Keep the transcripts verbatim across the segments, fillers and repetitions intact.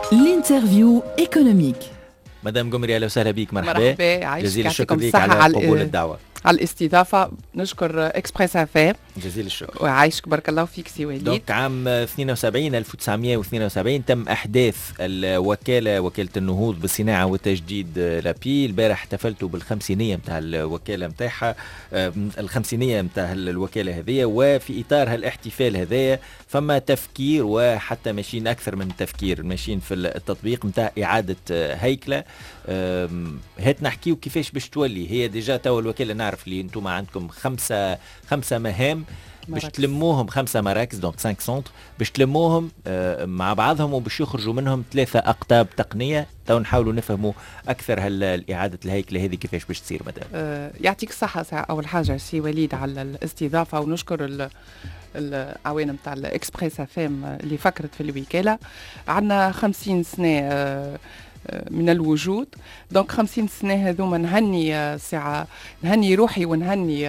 الانترفيو ايكونوميك. مدام قمري اهلا وسهلا بك. مرحبا. مرحبا. جزيل الشكر لك على قبول الدعوه، على الاستضافه. نشكر اكسبريس افام. جزيل الشكر وعايشك بارك الله فيك سي وليد. دونك عام اثنين وسبعين ألف وتسعمائة واثنين وسبعين تم احداث الوكاله، وكاله النهوض بالصناعه والتجديد لابي. البارح احتفلتوا بالخمسينيه نتاع الوكاله نتاعها، الخمسينيه نتاع الوكاله هذه، وفي اطار هالاحتفال هذايا فما تفكير وحتى ماشيين اكثر من تفكير، ماشيين في التطبيق نتاع اعاده هيكله. هات نحكيو كيفاش باش تولي هي ديجا تو الوكاله. نعرف اللي انتم عندكم خمسه خمسه مهام باش تلموهم، خمسه مراكز دونك خمسة سنتر باش تلموهم مع بعضهم وباش يخرجوا منهم ثلاثه اقطاب تقنيه. تو نحاولوا نفهموا اكثر هل اعاده الهيكله هذه كيفاش باش تصير. مدام أه يعطيك الصحه اول حاجه سي وليد على الاستضافه، ونشكر العوان نتاع الاكسبريس افام اللي فكرت في الوكاله. عندنا خمسين سنه أه من الوجود، دونك خمسين سنة هذوما نهني ساعة نهني روحي ونهني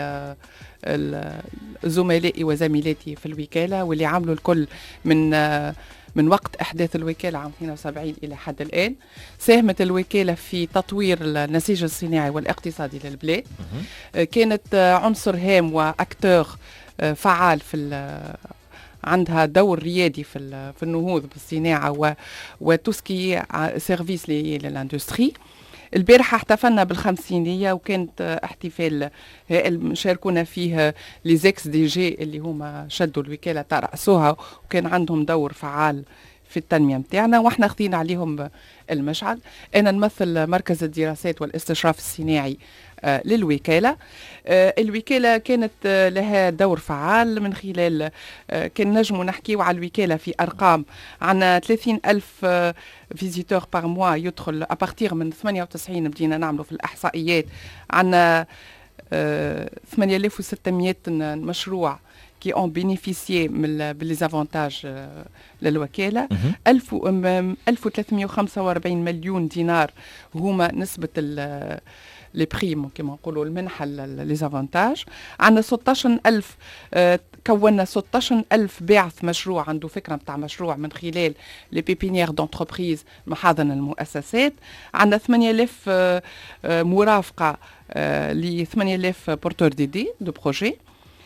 زملائي وزميلاتي في الوكالة واللي عملوا الكل من من وقت إحداث الوكالة عام اثنين وسبعين إلى حد الآن. ساهمت الوكالة في تطوير النسيج الصناعي والاقتصادي للبلاد، كانت عنصر هام وأكتور فعال في عندها دور ريادي في في النهوض بالصناعه و وتوسكي سيرفيس للاندستري. البارحه احتفلنا بالخمسينيه وكانت احتفال هائل شاركونا فيه لي زيكس دي جي اللي هما شدوا الوكاله ترأسوها وكان عندهم دور فعال في التنميه نتاعنا، واحنا خذينا عليهم المشعل. انا نمثل مركز الدراسات والاستشراف الصناعي آه للوكاله. آه الوكاله كانت آه لها دور فعال من خلال آه كان نجموا نحكيو على الوكاله في ارقام. عندنا ثلاثين ألف آه فيزيتور بار موا يدخل ابارتيغ من ثمانية وتسعين بدينا نعملوا في الاحصائيات. عندنا آه ثمانية آلاف وستمائة مشروع qui ont bénéficié des avantages للوكالة. ألف وثلاثمائة وخمسة وأربعين مليون دينار هما نسبة لي بريم كما نقولوا المنحة ليزافونتاج. عندنا ستة عشر ألف كونا ستة عشر ألف باعث مشروع عنده فكرة نتاع مشروع من خلال لي بيبينيير دونتربريز محاضن المؤسسات. عندنا ثمانية آلاف مرافقة ل ثمانية آلاف بورتور ديدي دو بروجي.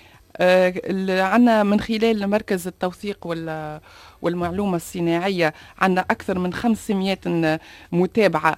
آه عندنا من خلال مركز التوثيق والمعلومة الصناعية عندنا أكثر من خمسمائة متابعة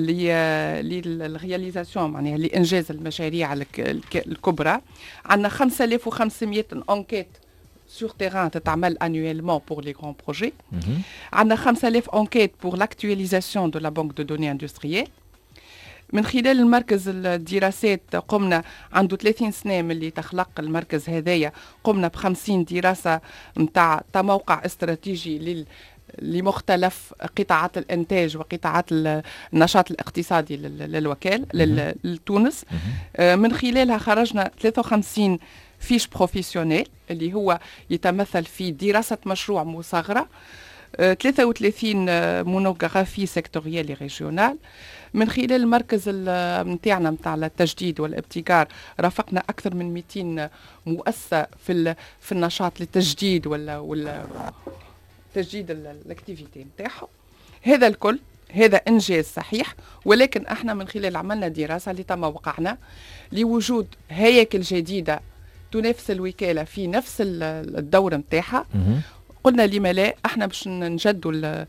للرياليزاسيون معناها لإنجاز المشاريع الكبرى. عندنا خمسة آلاف وخمسمائة انكيت sur terrain تتعمل annuellement pour les grands projets. عندنا خمسة آلاف enquêtes pour l'actualisation de la banque de données industrielle. من خلال المركز الدراسات قمنا عنده ثلاثين سنة من اللي تخلق المركز هذايا، قمنا بخمسين دراسة متاع موقع استراتيجي لل لمختلف قطاعات الانتاج وقطاعات النشاط الاقتصادي للوكال لتونس. من خلالها خرجنا ثلاثة وخمسين فيش بروفيسيونيل اللي هو يتمثل في دراسة مشروع مصغرة، ثلاثة وثلاثين مونوغرافي سيكتوريال ريجيونال. من خلال المركز نتاعنا نتاع التجديد والابتكار رافقنا اكثر من مئتين مؤسسه في في النشاط للتجديد ولا ولا تجديد الاكتيفيتي نتاعهم. هذا الكل هذا انجاز صحيح، ولكن احنا من خلال عملنا دراسه لتم وقعنا لوجود هياكل جديده تنافس الوكاله في نفس الدور نتاعها. قلنا لما لا، احنا باش نجدوا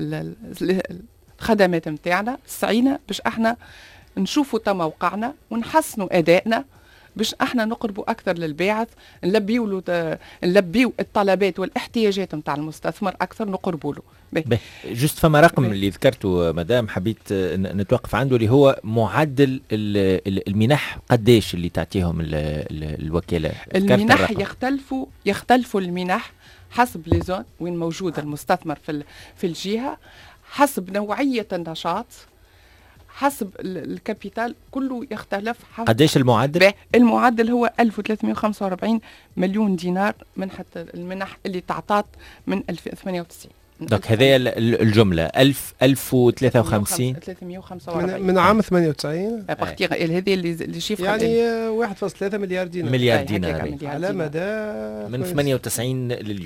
الخدمات نتاعنا، سعينا باش احنا نشوفوا تم وقعنا ونحسنوا ادائنا باش احنا نقربوا اكثر للباعث، نلبيو له نلبيو الطلبات والاحتياجات نتاع المستثمر اكثر، نقربوا له. جست فما رقم اللي ذكرته مدام حبيت نتوقف عنده اللي هو معدل المنح قداش اللي تعطيهم الوكاله؟ المنح يختلفوا يختلفوا المنح حسب لي زون وين موجود المستثمر في في الجهه، حسب نوعيه النشاط، حسب الكابيتال، كله يختلف. قداش المعدل؟ المعدل هو ألف وثلاثمائة وخمسة وأربعين مليون دينار منحة المنح اللي تعطات من ألف وثمانية وتسعين. دونك هذه الجملة ألف ألف وثلاثة وخمسين ثلاثمائة وخمسة وأربعين من عام ثمانية وتسعين بختيغ هذه اللي اللي شيف يعني واحد فاصلة ثلاثة مليار دينار مليار دينار على مدى من ثمانية وتسعين لليوم.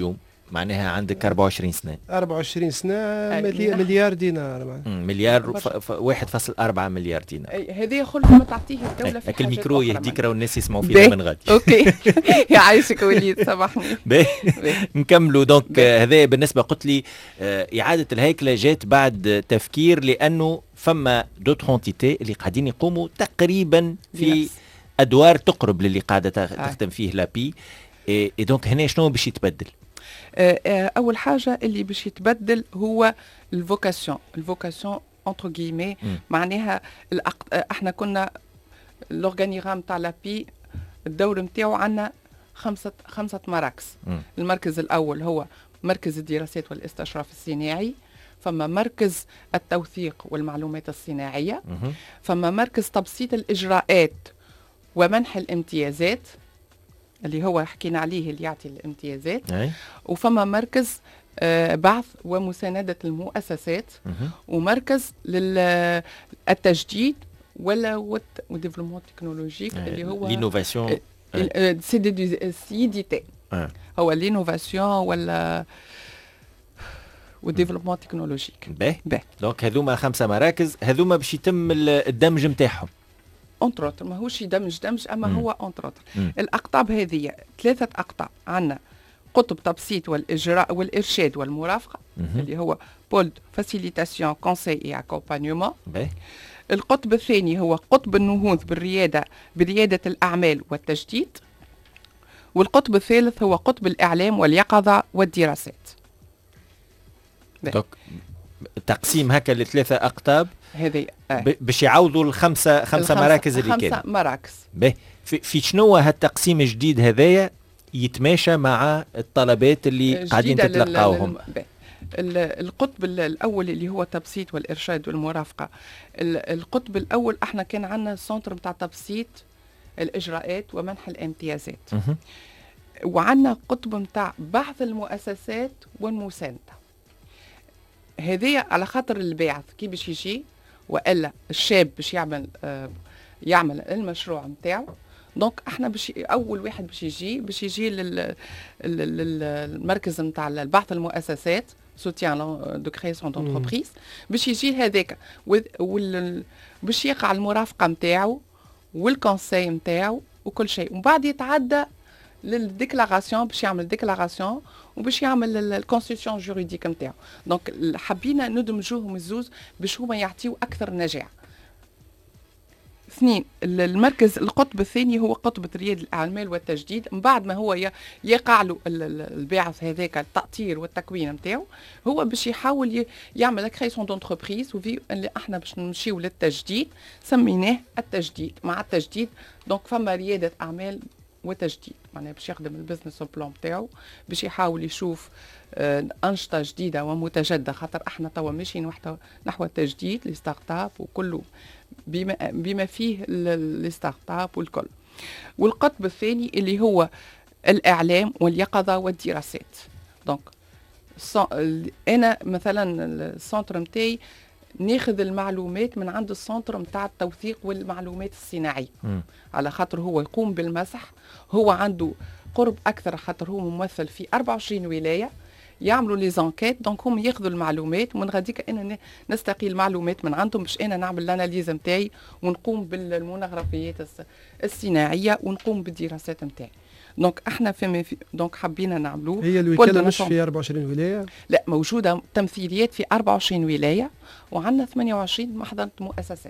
معناها عندك أربعة وعشرين سنة. أربعة وعشرين سنة ملي... مليار دينار معناها. مليار ف... واحد فاصل أربعة مليار دينار. هذه خلف ما تعطيه الدولة في حاجات أخرى. الميكرو يهديك راه الناس يسمعوا بي. فينا من غادي. اوكي يعيشك وليد سامحني. نكملوا دونك. هذا بالنسبة قلت لي إعادة الهيكلة جات بعد تفكير، لأنه فما دوت اونتيتي اللي قاعدين يقوموا تقريبا في أدوار تقرب للي قاعدة تخدم فيه لابي. إي دونك هنا شنو باش يتبدل؟ اول حاجه اللي باش يتبدل هو الفوكاسيون. الفوكاسيون انتر غيمي معناها الأق... احنا كنا الاورغانيغرام تاع لابي الدور نتاعو عندنا خمسه خمسه مراكز. م. المركز الاول هو مركز الدراسات والاستشراف الصناعي، فما مركز التوثيق والمعلومات الصناعيه، م. فما مركز تبسيط الاجراءات ومنح الامتيازات اللي هو حكينا عليه اللي يعطي الامتيازات، أي. وفما مركز آه بعث ومساندة المؤسسات، مه. ومركز للتجديد ولا والديفلوبمون تكنولوجيك اللي هو لينوفاسيون سيديتي، هو لينوفاسيون ولا والديفلوبمون تكنولوجيك. باهي دونك هذوما خمسة مراكز، هذوما باش يتم الدمج نتاعهم اونتروتر، ماهوش يدمج دمج اما مم. هو اونتروتر. الاقطاب هذه ثلاثه اقطاب، عندنا قطب تبسيط والاجراء والارشاد والمرافقه، مم. اللي هو بولد فاسيليتاسيون كونساي اي اكومبانيومون. القطب الثاني هو قطب النهوض بالرياده برياده الاعمال والتجديد. والقطب الثالث هو قطب الاعلام واليقظه والدراسات. دونك تقسيم هكا لثلاثه اقطاب هذه آه. باش يعوضوا الخمسه خمسه مراكز اللي كانوا. خمسه مراكز. باهي في, في شنو هالتقسيم الجديد هذايا يتماشى مع الطلبات اللي قاعدين تتلقاوهم؟ القطب الاول اللي هو التبسيط والارشاد والمرافقه. القطب الاول احنا كان عندنا سنتر نتاع تبسيط الاجراءات ومنح الامتيازات، وعندنا قطب نتاع بحث المؤسسات والمسانده. هذه على خاطر الباعث كي باش يجي والا الشاب باش يعمل آه يعمل المشروع نتاعو. دونك احنا باش اول واحد باش يجي باش يجي للمركز نتاع البحث المؤسسات سوتيان دو كرياسيون دونتربريز، باش يجي هذاك باش يقع المرافقه نتاعو والكونساي نتاعو وكل شيء، ومن بعد يتعدى للديكلاراسيون باش يعمل ديكلاراسيون وباش يعمل الكونستيتيون جوريديك نتاعو. دونك حبينا ندمجوهم الزوز باش هما يعطيو اكثر نجاح. اثنين، المركز القطب الثاني هو قطب رياده الاعمال والتجديد. من بعد ما هو يقع له الباعث هذاك التاطير والتكوين نتاعو، هو باش يحاول يعمل كرياسيون دونتربريز، وفي اللي احنا باش نمشيو للتجديد سميناه التجديد. مع التجديد دونك فما رياده اعمال وتجديد، معناها باش يخدم البزنس بلان نتاعو، باش يحاول يشوف آه انشطه جديده ومتجدده، خاطر احنا توا ماشيين نحو التجديد لي ستارت اب وكله بما بما فيه لي ستارت اب والكل. والقطب الثاني اللي هو الاعلام واليقظه والدراسات. دونك انا مثلا السنتر نتاعي ناخذ المعلومات من عند السنتر نتاع التوثيق والمعلومات الصناعيه، م. على خاطر هو يقوم بالمسح، هو عنده قرب اكثر خاطر هو ممثل في أربعة وعشرين ولايه، يعملوا لي زانكيت. دونك هم ياخذوا المعلومات ومن غاديك انا نستقي المعلومات من عندهم باش انا نعمل الاناليز نتاعي ونقوم بالمونوغرافيات الصناعيه ونقوم بالدراسات نتاعي. دونك احنا في, في دونك حبينا نعملوه. هي الوكاله مش في أربعة وعشرين ولايه؟ لا، موجوده تمثيليات في أربعة وعشرين ولايه، وعندنا ثمانية وعشرين محضنه مؤسسات.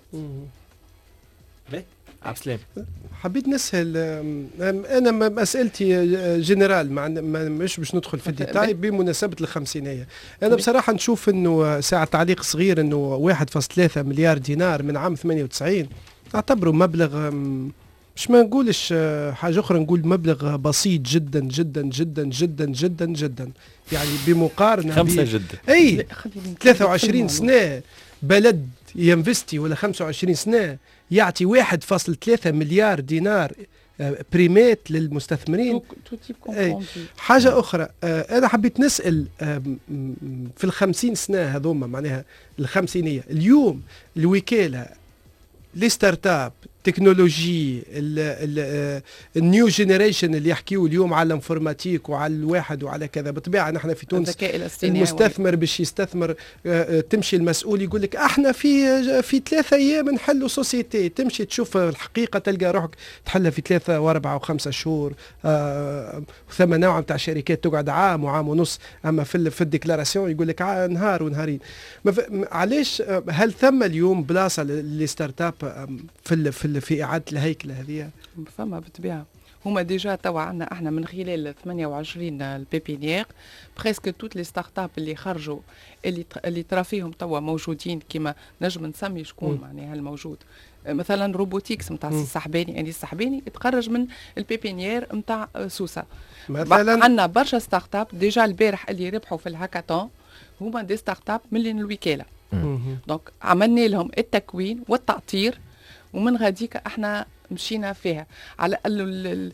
ليه عبد السلام حبيت نسأل، انا مسالتي جنرال مش باش ندخل في الديتاي بمناسبه الخمسينيه. انا بصراحه نشوف انه ساعه تعليق صغير انه واحد فاصلة ثلاثة مليار دينار من عام ثمانية وتسعين اعتبره مبلغ، مش ما نقولش حاجه اخرى، نقول مبلغ بسيط جدا جدا جدا جدا جدا جدا، يعني بمقارنه خمسه جدا. اي ثلاثة وعشرين سنه بلد ينفستي ولا خمسة وعشرين سنه يعطي واحد فاصلة ثلاثة مليار دينار بريمات للمستثمرين. أي. حاجة أخرى، أنا حبيت نسأل في الخمسين سنة هذوما، معناها الخمسينية، اليوم الوكالة لي ستارت اب التكنولوجي النيو جينيريشن اللي يحكيوا اليوم على الانفورماتيك وعلى الواحد وعلى كذا. بالطبيعه نحن في تونس المستثمر باش يستثمر تمشي المسؤول يقول لك احنا في في ثلاثة ايام نحلوا سوسيتي، تمشي تشوف الحقيقه تلقى روحك تحلها في ثلاثة واربعة وخمسة شهور. آه ثم نوع نتاع شركات تقعد عام وعام ونص، اما في في الديكلاراسيون يقول لك نهار ونهارين. علاش هل ثم اليوم بلاصه للستارت اب في في في اعاده الهيكله هذه؟ فما بالطبيعه هما ديجا توا عندنا احنا من خلال ثمانية وعشرين البيبينيير بريسك توت لي ستارت اب اللي خرجوا اللي اللي ترى فيهم توا موجودين كيما نجم نسمي شكون معناها الموجود. مثلا روبوتيكس نتاع السحباني اني السحباني يتخرج من البيبينيير نتاع سوسه. مثلا عندنا برشا ستارت اب ديجا البارح اللي ربحوا في الهاكاثون هما دي ستارت اب من الوكاله. دونك عملنا لهم التكوين والتأطير ومن غاديك احنا مشينا فيها على ال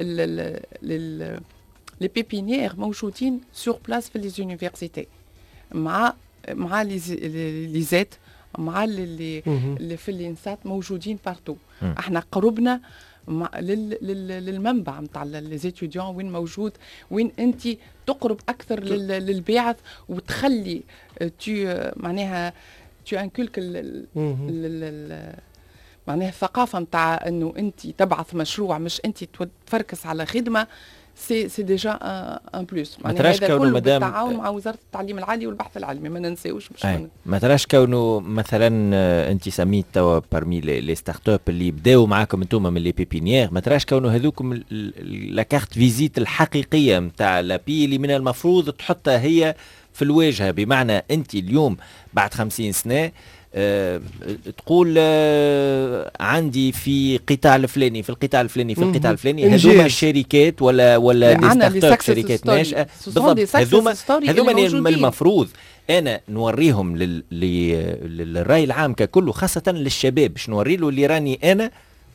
لي بيبينيير موجودين سور بلاس في لي زونيفرسيتي مع مع لي زيت مع اللي اللي في الانسات موجودين بارتو. احنا قربنا للمنبع نتاع لي زيتيديون وين موجود، وين انت تقرب اكثر للباعث وتخلي تو معناها تو انكولك معناها الثقافه نتاع انه انت تبعث مشروع مش انت تفركس على خدمه. سي سي ديجا ان بلوس. معناها هذا كله بالتعاون مع وزاره التعليم العالي والبحث العلمي ما ننساوش. ما تراش كونه مثلا انت سميت توا بارمي لي ستارت اب اللي بداوا معاكم انتم من لي بيبينيير، ما تراش كونه هذوكم لا كارت فيزيت الحقيقيه نتاع لابي اللي من المفروض تحطها هي في الواجهه، بمعنى انت اليوم بعد خمسين سنه أه تقول أه عندي في قطاع الفلاني في القطاع الفلاني في القطاع الفلاني هذوما الشركات ولا ولا دي ستارت اب شركات ناشئه بالضبط. هذوما هذوما المفروض انا نوريهم للراي العام ككله، خاصه للشباب، باش نوري له اللي راني انا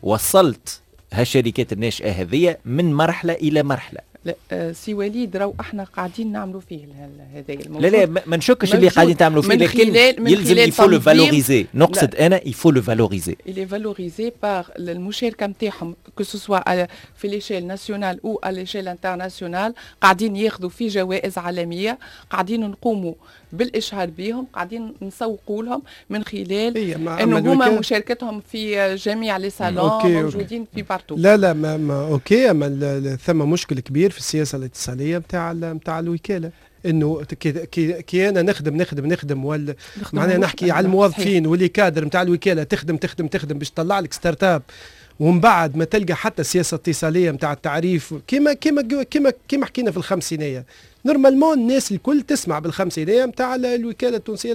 وصلت هالشركات الناشئه هذه من مرحله الى مرحله. لا سي وليد راهو احنا قاعدين نعملوا فيه هذا الموضوع. لا لا ما نشكش اللي قاعدين تعملوا فيه، لكن يلزم يفو لو فالوريزي. نقصد انا يفو لو فالوريزي. il est valorisé par المشاركه نتاعهم كو سوسوا في ليشيل ناسيونال او على ليشيل انترناسيونال. قاعدين ياخذوا في جوائز عالميه، قاعدين نقوموا بالاشهار بهم، قاعدين نسوقوا لهم من خلال إيه انه هما مشاركتهم في جميع لي صالون موجودين في بارتو. لا لا ما, ما اوكي، اما ثم مشكل كبير في السياسه الاتصاليه نتاع نتاع الوكاله، انه كي, كي, كي انا نخدم نخدم نخدم ولا معناها نحكي على الموظفين واللي كادر نتاع الوكاله تخدم تخدم تخدم باش تطلع لك ستارت اب، ومن بعد ما تلقى حتى سياسه اتصاليه نتاع التعريف كيما كيما كيما كيما حكينا في الخمسينيه. نورمالمون الناس الكل تسمع بالخمسينيه نتاع الوكاله التونسيه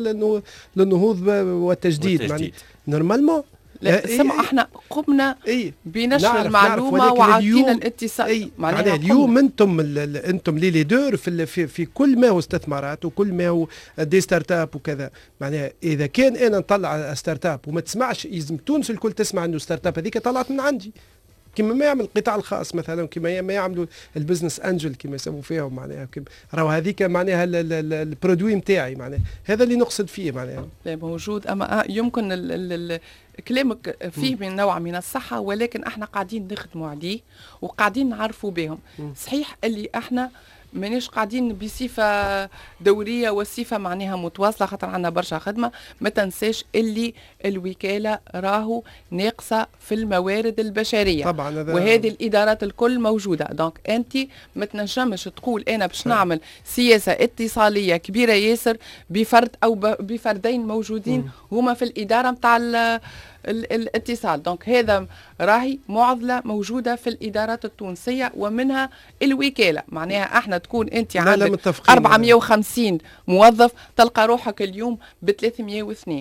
للنهوض والتجديد, والتجديد. نورمالمون لا سمع إيه احنا قمنا إيه بنشر نعرف المعلومه نعرف وعطينا الاتصال. إيه معناها اليوم انتم انتم لي ليدور في, في في كل ما هو استثمارات وكل ما هو دي ستارت اب وكذا. معناها اذا كان انا نطلع ستارت اب وما تسمعش، يلزم تونس الكل تسمع انه ستارت اب هذيك طلعت من عندي، كما ما يعمل القطاع الخاص مثلا، كما ما يعملوا البزنس انجل كما يسموا فيهم. معناها راهو هذيك معناها البرودوي نتاعي، معناها هذا اللي نقصد فيه. معناها موجود، اما يمكن ال ال كلامك فيه من نوع من الصحه، ولكن احنا قاعدين نخدموا عليه وقاعدين نعرفوا بهم. صحيح اللي احنا مانيش قاعدين بصفه دوريه وصفه معناها متواصله، خاطر عندنا برشا خدمه. ما تنساش اللي الوكاله راهو ناقصه في الموارد البشريه طبعا، وهذه الادارات الكل موجوده. دونك انت ما تنجمش تقول انا باش نعمل سياسه اتصاليه كبيره ياسر بفرد او بفردين موجودين هما في الاداره نتاع الاتصال. دونك هذا راهي معضله موجوده في الادارات التونسيه ومنها الوكاله. معناها احنا تكون انت عندك أربعمائة وخمسين موظف تلقى روحك اليوم ب ثلاثمائة واثنين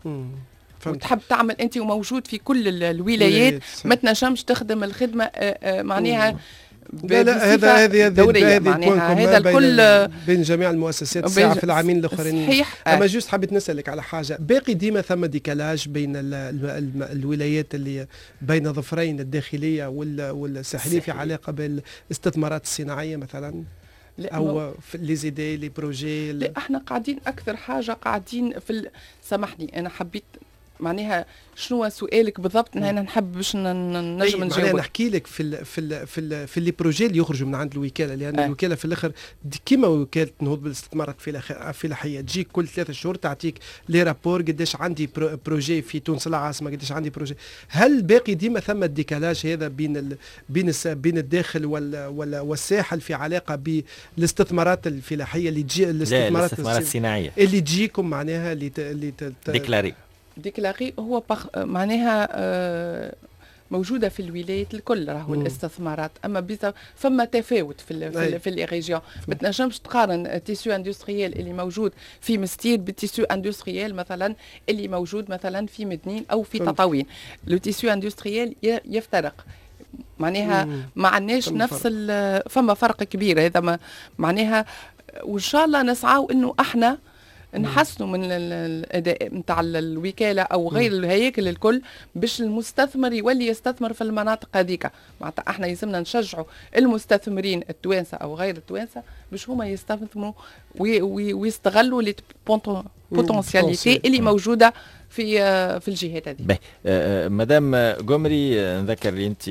وتحب تعمل انت وموجود في كل الولايات، ما تنجمش تخدم الخدمه معناها لا لا هذا هذه هذه معناها هذا الكل بين جميع المؤسسات الساعه في العامين الاخرين. صحيح. اما جوست حبيت نسالك على حاجه، باقي ديما ثم ديكالاج بين ال ال الولايات اللي بين ظفرين الداخليه والساحليه في علاقه بالاستثمارات الصناعيه مثلا، او في لي زيدي لي بروجي؟ لا احنا قاعدين اكثر حاجه قاعدين في ال... سامحني انا حبيت معناها شنو سؤالك بالضبط؟ انا نحب باش نجم نجاوب. نحكي لك في ال في ال في ال في لي بروجي اللي يخرجوا من عند الوكاله، لان أه. الوكاله في الاخر كيما وكاله نهوض بالاستثمارات في الفلاحيه تجيك كل ثلاثة شهور تعطيك لي رابور قداش عندي بروجي في تونس العاصمه، قداش عندي بروجي. هل باقي ديما ثم الديكالاج هذا بين ال بين بين الداخل وال وال والساحل في علاقه بالاستثمارات الفلاحيه اللي تجي الاستثمارات الصناعيه اللي تجيكم معناها اللي اللي ديكلاري ديكلاري هو معناها آه موجوده في الولايات الكل راهو الاستثمارات، اما فما تفاوت في في, في لي ريجيون. ما تنجمش تقارن التيسيو اندستريال اللي موجود في مستير بالتيسيو اندستريال مثلا اللي موجود مثلا في مدنين او في تطاوين. لو تيسيو اندستريال يفترق معناها، ما عندناش نفس فما فرق كبير هذا ما معناها. وان شاء الله نسعاو انه احنا نحسنوا من الاداء نتاع الوكاله او غير الهياكل الكل باش المستثمر يولي يستثمر في المناطق هذيك. معناتها احنا يلزمنا نشجعوا المستثمرين التوانسه او غير التوانسه باش هما يستثمروا ويستغلوا لي بوتنسياليتي اللي موجوده في في الجهات هذه. باهي مدام قمري، نذكر اللي انت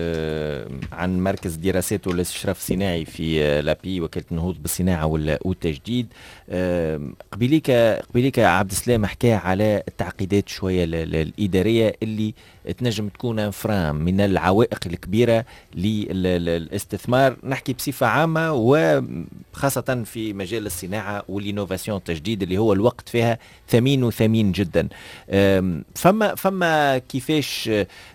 عن مركز دراسات والاستشراف الصناعي في لابي وكاله النهوض بالصناعه والتجديد. قبيليك قبيليك عبد السلام حكى على التعقيدات شويه الاداريه اللي تنجم تكون انفرام من العوائق الكبيره للاستثمار، نحكي بصفه عامه وخاصه في مجال الصناعه والانوفاسيون التجديد اللي هو الوقت فيها ثمين وثمين جدا. فما فما كيفاش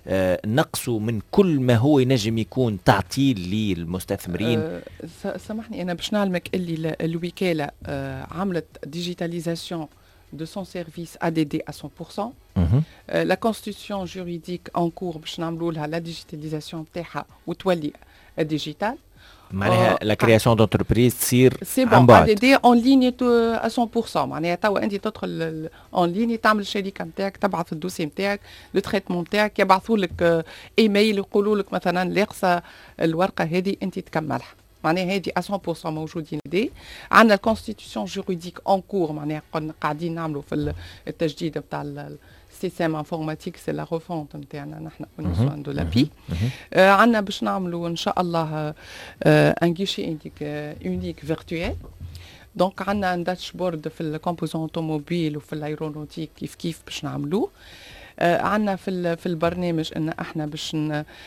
نقصوا من كل ما هو ينجم يكون تعطيل للمستثمرين؟ أه سامحني انا باش نعلمك اللي الوكاله أه عملت ديجيتاليزاسيون de son service A D D à cent pour cent. Mm-hmm. euh, la constitution juridique en cours باش نعملوا لها لا ديجيتاليزاسيون تاعها وتولي ديجيتال. معناها لا كرياسيون دونتربريز تصير عن بعد. سي بون A D D en ligne à cent pour cent. معناها توا انت تدخل اون ليني تعمل الشركه نتاعك، تبعث الدوسي نتاعك، لو تريتمون نتاعك، يبعثوا لك ايميل يقولوا لك مثلا لاقصى الورقه هذه انت تكملها. معناها هذه cent pour cent موجودين دي. عندنا الكونستيتيوشن جوريديك اون كور، معناها قاعدين نعملوا في التجديد نتاع السيستم انفورماتيك، سي لا ريفونت نتاعنا نحن ونسوان دو لابي. عندنا باش نعملوا ان شاء الله ان غيشي انديك اونيك فيرتويال. دونك عندنا ان داشبورد في الكومبوزون اوتوموبيل وفي الايرونوتيك كيف كيف باش نعملوه. آه عندنا في في البرنامج ان احنا باش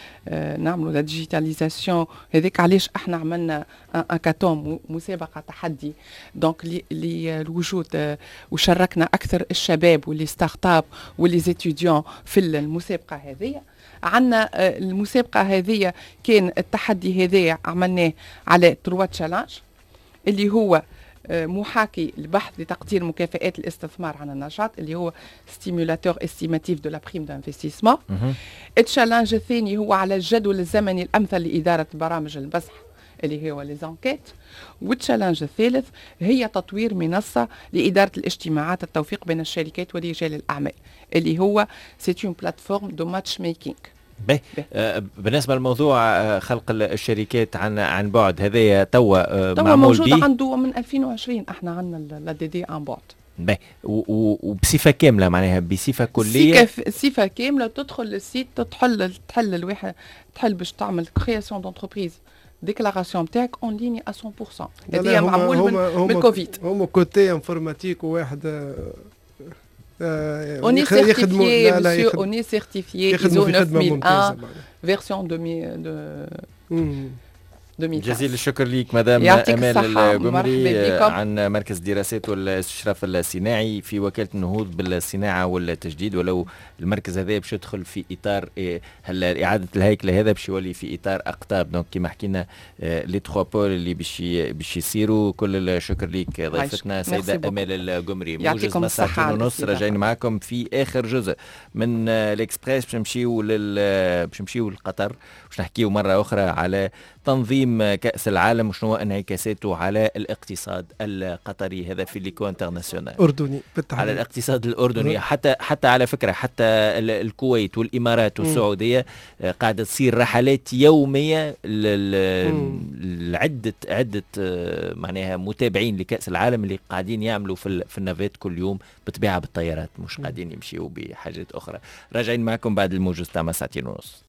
آه نعملوا لا ديجيتاليزاسيون هذيك. علاش احنا عملنا ان كاتوم مسابقه تحدي دونك للوجود آه وشاركنا اكثر الشباب واللي ستارت اب واللي زيتيديون في المسابقه هذه. عندنا آه المسابقه هذه كان التحدي هذا عملناه على تروا تشالنج اللي هو محاكي البحث لتقدير مكافآت الاستثمار عن النشاط اللي هو ستيمولاتور استيماتيف دو لا بريم دانفستيسمون. التشالنج الثاني هو على الجدول الزمني الامثل لاداره برامج البزح اللي هو لي زانكيت. والتشالنج الثالث هي تطوير منصه لاداره الاجتماعات التوفيق بين الشركات ورجال الاعمال اللي هو سي اون بلاتفورم دو ماتش ميكينغ. باهي آه بالنسبه للموضوع آه خلق الشركات عن عن بعد هذايا توا آه توا موجود عنده من ألفين وعشرين احنا عندنا لا دي دي عن بعد. باهي وبصفه كامله معناها بصفه كليه صفه كامله تدخل للسيت تحل تحل الواحد تحل باش تعمل كرياسيون دونتربريز ديكلاراسيون نتاعك اون ليني à cent pour cent. هذه معمول من الكوفيد. هما كوتي انفورماتيك وواحد Euh, on est certifié, monsieur, on est certifié I S O neuf mille un, version deux mille deux. جزيل الشكر ليك مدام امال القمري عن مركز دراسات والاستشراف الصناعي في وكاله النهوض بالصناعه والتجديد. ولو المركز هذا باش يدخل في اطار هلا اعاده الهيكله هذا باش يولي في اطار اقطاب. دونك كما حكينا لي تخوا بول اللي باش باش يصيروا. كل الشكر ليك ضيفتنا سيده امال القمري. موجز مساحه ونص راجعين معكم في اخر جزء من الاكسبريس. باش نمشيو لل باش نمشيو لقطر باش نحكيو مره اخرى على تنظيم تنظيم كأس العالم وشنو انعكاساته على الاقتصاد القطري، هذا في ليكو انترناسيونال اردني بالتحديد. على الاقتصاد الاردني، حتى حتى على فكره حتى الكويت والامارات والسعوديه قاعده تصير رحلات يوميه لعده عده معناها متابعين لكأس العالم اللي قاعدين يعملوا في في النافات كل يوم بطبيعه بالطيارات، مش قاعدين يمشيوا بحاجات اخرى. راجعين معكم بعد الموجز تاع ساعتين ونص.